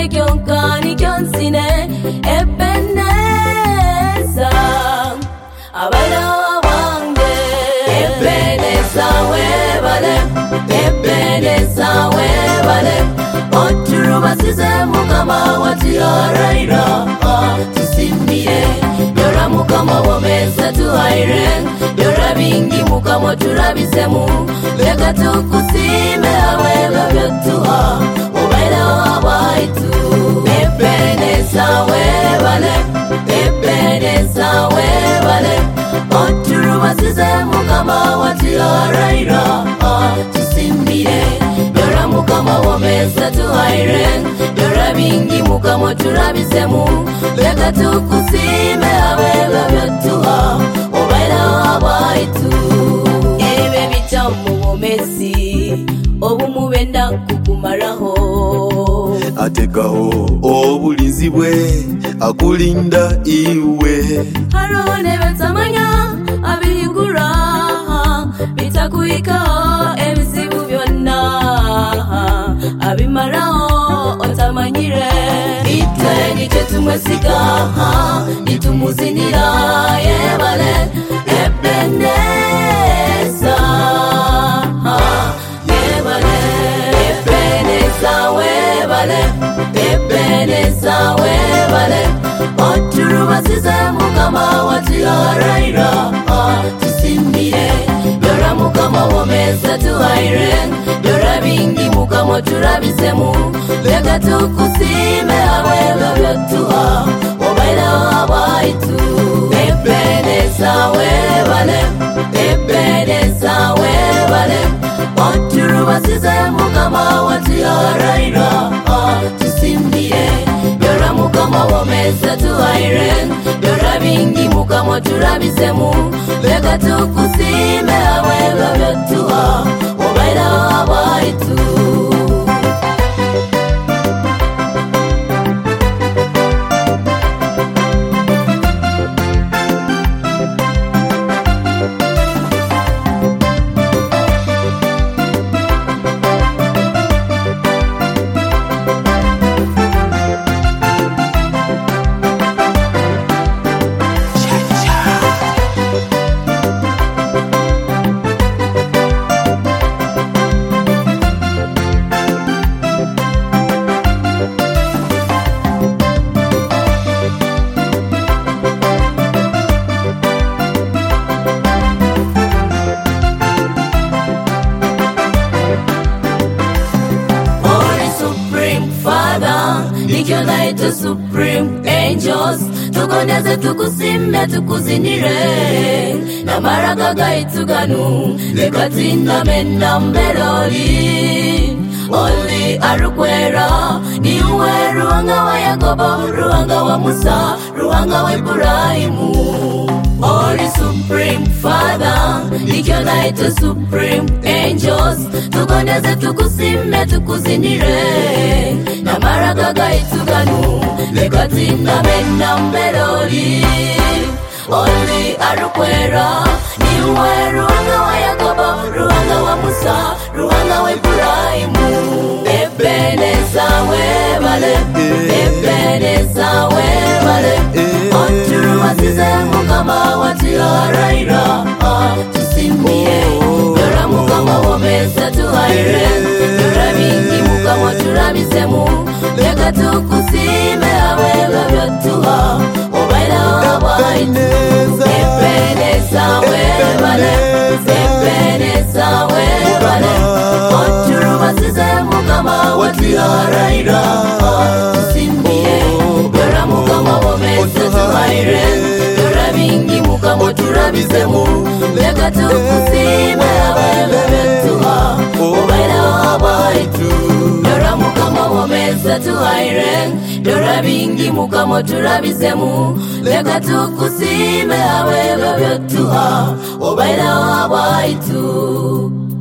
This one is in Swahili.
kyonkani kyonsine Ebeneza abaira wange Ebeneza webale Ebeneza webale Oturu basize mukama wati araira tusimire Yora mukama womeza tuhaire Yora bingi mukama turabisemu Leka tukusime awelo vyotuha Ubaila wabaitu Ebeneza webale Ebeneza webale Oturu basize mukama wati araira tusimire Yora mukama womeza tuhaire Yora bingi mukama turabisemu Leka tukusime awelo vyotuha Ubaila wabaitu Ebe bitamu womezi Obumubenda kukumaraho Atekaho obulinzi bwe akulinda iwe Haro nebetamanya abigura Bitakuikaho ebizibu byonna Abimaraho otamanyire Ite nichetumwesiga Nitumuzinira yebale Ebeneza Yebale Ebeneza webale Ebeneza webale Oturu basize mukama wati araira tusimire Yora mukama womeza tuhaire Yora bingi mukama turabisemu Leka tukusime awelo vyotuha Ubaila wabaitu Ebeneza webale Ebeneza webale Oturu basize mukama wati araira tusimire Yora mukama womeza tuhaire Yora bingi mukama turabisemu Leka tukusime awelo vyotuha Ubaila wabaitu Nikiona supreme angels Tukondeze tukusime tukuzinire Na maraka gaituganu Lekatina mena mbeloli Oli arukwera Niwe ruanga wa Yakobo Ruanga wa Musa Ruanga wa Ibrahimu Holy Supreme Father Nikiona supreme angels Tukondeze tukusime tukuzinire Na maraka gaituganu Lekatina mena mbeloli Oli arukwera Niwe ruanga wa Yakobo Ruanga wa Musa Ruanga wa Ibrahimu Ebeneza webale Ebeneza webale Oturu basize mukama wati araira tusimire Yora mukama womeza tuhaire Yora bingi mukama turabisemu Leka tukusime awelo vyotuha Ubaila wabaitu Ebeneza webale Ebeneza webale Oturu basize mukama wati araira tusimire Yora mukama womeza tuhaire Yora bingi mukama turabisemu Leka tukusime awelo vyotuha Ubaila wabaitu Yora mukama womeza tuhaire Yora bingi mukama turabisemu Leka tukusime awelo vyotuha Ubaila wabaitu